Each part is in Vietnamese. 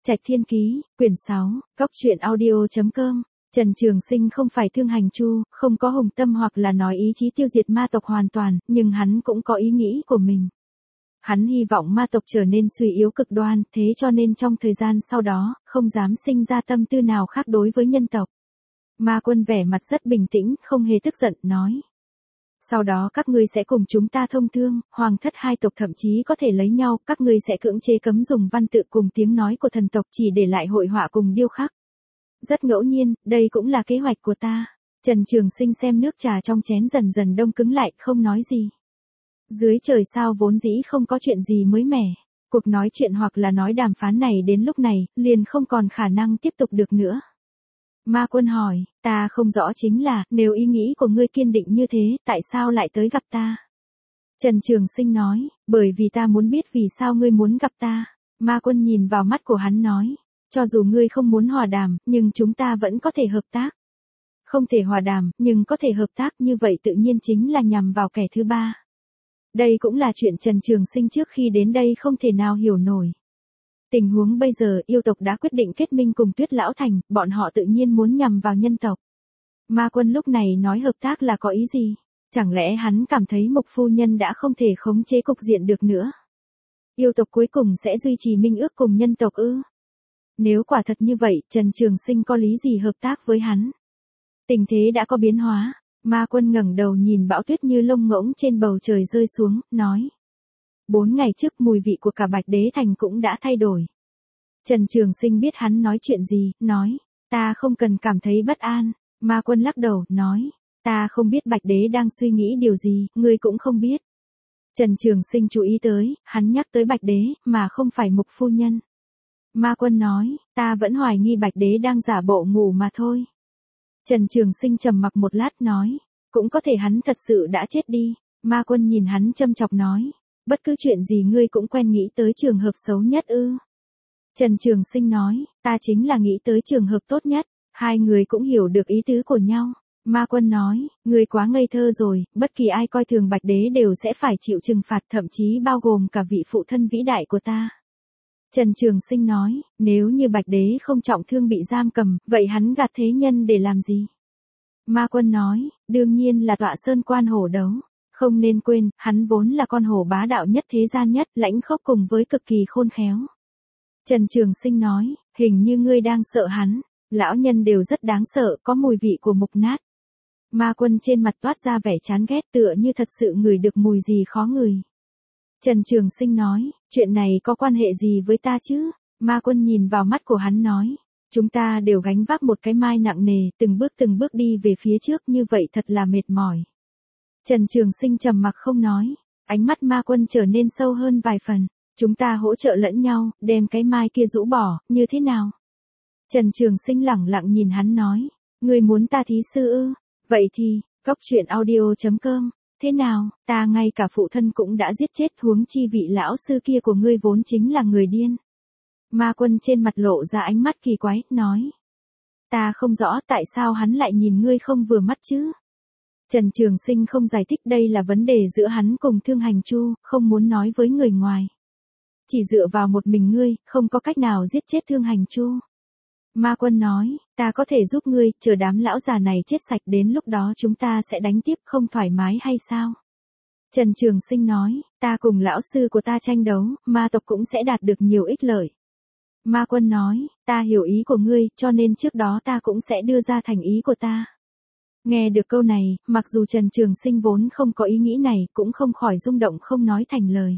Trạch Thiên Ký, quyển 6, Cóc truyện audio.com. Trần Trường Sinh không phải Thương Hành Chu, không có hùng tâm hoặc là nói ý chí tiêu diệt ma tộc hoàn toàn, nhưng hắn cũng có ý nghĩ của mình. Hắn hy vọng ma tộc trở nên suy yếu cực đoan, thế cho nên trong thời gian sau đó, không dám sinh ra tâm tư nào khác đối với nhân tộc. Ma Quân vẻ mặt rất bình tĩnh, không hề tức giận, nói. Sau đó các ngươi sẽ cùng chúng ta thông thương, hoàng thất hai tộc thậm chí có thể lấy nhau, các ngươi sẽ cưỡng chế cấm dùng văn tự cùng tiếng nói của thần tộc chỉ để lại hội họa cùng điêu khắc. Rất ngẫu nhiên, đây cũng là kế hoạch của ta. Trần Trường Sinh xem nước trà trong chén dần dần đông cứng lại, không nói gì. Dưới trời sao vốn dĩ không có chuyện gì mới mẻ. Cuộc nói chuyện hoặc là nói đàm phán này đến lúc này, liền không còn khả năng tiếp tục được nữa. Ma Quân hỏi, ta không rõ chính là, nếu ý nghĩ của ngươi kiên định như thế, tại sao lại tới gặp ta? Trần Trường Sinh nói, bởi vì ta muốn biết vì sao ngươi muốn gặp ta. Ma Quân nhìn vào mắt của hắn nói, cho dù ngươi không muốn hòa đàm, nhưng chúng ta vẫn có thể hợp tác. Không thể hòa đàm, nhưng có thể hợp tác như vậy tự nhiên chính là nhằm vào kẻ thứ ba. Đây cũng là chuyện Trần Trường Sinh trước khi đến đây không thể nào hiểu nổi. Tình huống bây giờ yêu tộc đã quyết định kết minh cùng Tuyết Lão Thành, bọn họ tự nhiên muốn nhằm vào nhân tộc. Ma Quân lúc này nói hợp tác là có ý gì? Chẳng lẽ hắn cảm thấy Mục phu nhân đã không thể khống chế cục diện được nữa? Yêu tộc cuối cùng sẽ duy trì minh ước cùng nhân tộc ư? Nếu quả thật như vậy, Trần Trường Sinh có lý gì hợp tác với hắn? Tình thế đã có biến hóa, Ma Quân ngẩng đầu nhìn bão tuyết như lông ngỗng trên bầu trời rơi xuống, nói. 4 ngày trước mùi vị của cả Bạch Đế Thành cũng đã thay đổi. Trần Trường Sinh biết hắn nói chuyện gì, nói, ta không cần cảm thấy bất an. Ma Quân lắc đầu, nói, ta không biết Bạch Đế đang suy nghĩ điều gì, ngươi cũng không biết. Trần Trường Sinh chú ý tới, hắn nhắc tới Bạch Đế, mà không phải Mục phu nhân. Ma Quân nói, ta vẫn hoài nghi Bạch Đế đang giả bộ ngủ mà thôi. Trần Trường Sinh trầm mặc một lát nói, cũng có thể hắn thật sự đã chết đi. Ma Quân nhìn hắn châm chọc nói, bất cứ chuyện gì ngươi cũng quen nghĩ tới trường hợp xấu nhất ư? Trần Trường Sinh nói, ta chính là nghĩ tới trường hợp tốt nhất. Hai người cũng hiểu được ý tứ của nhau. Ma Quân nói, ngươi quá ngây thơ rồi, bất kỳ ai coi thường Bạch Đế đều sẽ phải chịu trừng phạt, thậm chí bao gồm cả vị phụ thân vĩ đại của ta. Trần Trường Sinh nói, nếu như Bạch Đế không trọng thương bị giam cầm, vậy hắn gạt thế nhân để làm gì? Ma Quân nói, đương nhiên là tọa sơn quan hổ đấu. Không nên quên, hắn vốn là con hổ bá đạo nhất thế gian nhất, lãnh khốc cùng với cực kỳ khôn khéo. Trần Trường Sinh nói, hình như ngươi đang sợ hắn. Lão nhân đều rất đáng sợ, có mùi vị của mục nát. Ma Quân trên mặt toát ra vẻ chán ghét, tựa như thật sự ngửi được mùi gì khó ngửi. Trần Trường Sinh nói, chuyện này có quan hệ gì với ta chứ? Ma Quân nhìn vào mắt của hắn nói, chúng ta đều gánh vác một cái mai nặng nề, từng bước đi về phía trước, như vậy thật là mệt mỏi. Trần Trường Sinh trầm mặc không nói, ánh mắt Ma Quân trở nên sâu hơn vài phần. Chúng ta hỗ trợ lẫn nhau, đem cái mai kia rũ bỏ, như thế nào? Trần Trường Sinh lẳng lặng nhìn hắn nói, ngươi muốn ta thí sư ư? Vậy thì, Cóc truyện audio.com, thế nào, ta ngay cả phụ thân cũng đã giết chết, huống chi vị lão sư kia của ngươi vốn chính là người điên. Ma Quân trên mặt lộ ra ánh mắt kỳ quái, nói, ta không rõ tại sao hắn lại nhìn ngươi không vừa mắt chứ? Trần Trường Sinh không giải thích, đây là vấn đề giữa hắn cùng Thương Hành Chu, không muốn nói với người ngoài. Chỉ dựa vào một mình ngươi, không có cách nào giết chết Thương Hành Chu. Ma Quân nói, ta có thể giúp ngươi, chờ đám lão già này chết sạch, đến lúc đó chúng ta sẽ đánh tiếp, không thoải mái hay sao? Trần Trường Sinh nói, ta cùng lão sư của ta tranh đấu, ma tộc cũng sẽ đạt được nhiều ích lợi. Ma Quân nói, ta hiểu ý của ngươi, cho nên trước đó ta cũng sẽ đưa ra thành ý của ta. Nghe được câu này, mặc dù Trần Trường Sinh vốn không có ý nghĩ này, cũng không khỏi rung động không nói thành lời.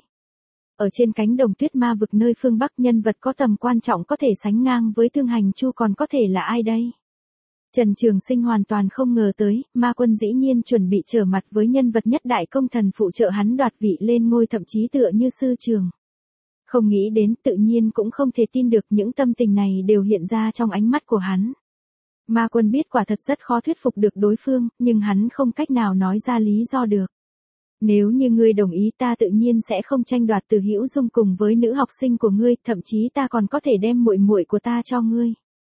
Ở trên cánh đồng tuyết ma vực nơi phương Bắc, nhân vật có tầm quan trọng có thể sánh ngang với Thương Hành Chu còn có thể là ai đây? Trần Trường Sinh hoàn toàn không ngờ tới, Ma Quân dĩ nhiên chuẩn bị trở mặt với nhân vật nhất đại công thần phụ trợ hắn đoạt vị lên ngôi, thậm chí tựa như sư trường. Không nghĩ đến, tự nhiên cũng không thể tin được, những tâm tình này đều hiện ra trong ánh mắt của hắn. Ma Quân biết quả thật rất khó thuyết phục được đối phương, nhưng hắn không cách nào nói ra lý do được. Nếu như ngươi đồng ý, ta tự nhiên sẽ không tranh đoạt Từ Hữu Dung cùng với nữ học sinh của ngươi, thậm chí ta còn có thể đem muội muội của ta cho ngươi.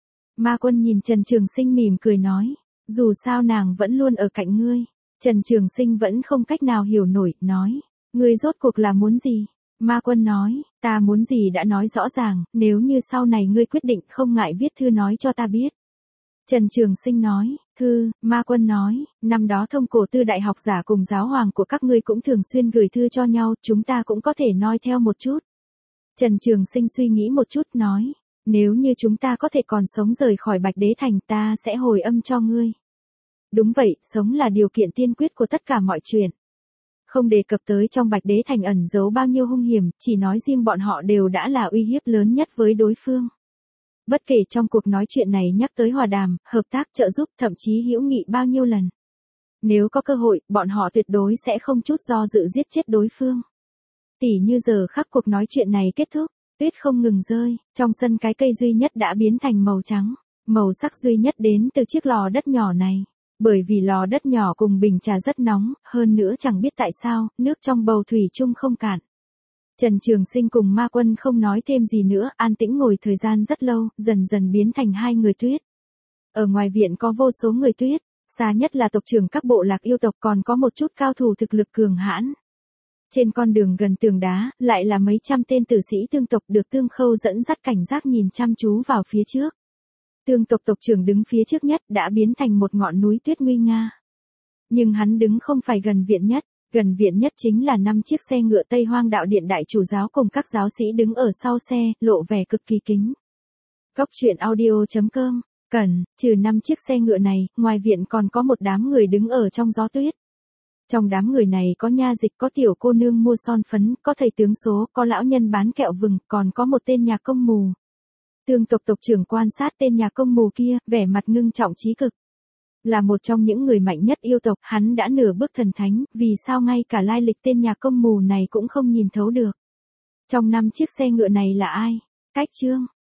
Ma Quân nhìn Trần Trường Sinh mỉm cười nói, dù sao nàng vẫn luôn ở cạnh ngươi. Trần Trường Sinh vẫn không cách nào hiểu nổi, nói, ngươi rốt cuộc là muốn gì? Ma Quân nói, ta muốn gì đã nói rõ ràng, nếu như sau này ngươi quyết định không ngại viết thư nói cho ta biết. Trần Trường Sinh nói, thư, Ma Quân nói, năm đó Thông Cổ Tư đại học giả cùng giáo hoàng của các ngươi cũng thường xuyên gửi thư cho nhau, chúng ta cũng có thể noi theo một chút. Trần Trường Sinh suy nghĩ một chút nói, nếu như chúng ta có thể còn sống rời khỏi Bạch Đế Thành ta sẽ hồi âm cho ngươi. Đúng vậy, sống là điều kiện tiên quyết của tất cả mọi chuyện. Không đề cập tới trong Bạch Đế Thành ẩn giấu bao nhiêu hung hiểm, chỉ nói riêng bọn họ đều đã là uy hiếp lớn nhất với đối phương. Bất kể trong cuộc nói chuyện này nhắc tới hòa đàm, hợp tác trợ giúp, thậm chí hữu nghị bao nhiêu lần. Nếu có cơ hội, bọn họ tuyệt đối sẽ không chút do dự giết chết đối phương. Tỉ như giờ khắc cuộc nói chuyện này kết thúc, tuyết không ngừng rơi, trong sân cái cây duy nhất đã biến thành màu trắng. Màu sắc duy nhất đến từ chiếc lò đất nhỏ này. Bởi vì lò đất nhỏ cùng bình trà rất nóng, hơn nữa chẳng biết tại sao, nước trong bầu thủy chung không cạn. Trần Trường Sinh cùng Ma Quân không nói thêm gì nữa, an tĩnh ngồi thời gian rất lâu, dần dần biến thành hai người tuyết. Ở ngoài viện có vô số người tuyết, xa nhất là tộc trưởng các bộ lạc yêu tộc, còn có một chút cao thủ thực lực cường hãn. Trên con đường gần tường đá, lại là mấy trăm tên tử sĩ tương tộc được Tương Khâu dẫn dắt cảnh giác nhìn chăm chú vào phía trước. Tương tộc tộc trưởng đứng phía trước nhất đã biến thành một ngọn núi tuyết nguy nga. Nhưng hắn đứng không phải gần viện nhất chính là 5 chiếc xe ngựa Tây Hoang Đạo Điện đại chủ giáo cùng các giáo sĩ đứng ở sau xe, lộ vẻ cực kỳ kính. Góc truyện audio.com, trừ 5 chiếc xe ngựa này, ngoài viện còn có một đám người đứng ở trong gió tuyết. Trong đám người này có nha dịch, có tiểu cô nương mua son phấn, có thầy tướng số, có lão nhân bán kẹo vừng, còn có một tên nhà công mù. Tương tộc tộc trưởng quan sát tên nhà công mù kia, vẻ mặt ngưng trọng chí cực. Là một trong những người mạnh nhất yêu tộc, hắn đã nửa bước thần thánh, vì sao ngay cả lai lịch tên nhà công mù này cũng không nhìn thấu được. Trong 5 chiếc xe ngựa này là ai? Cách Chương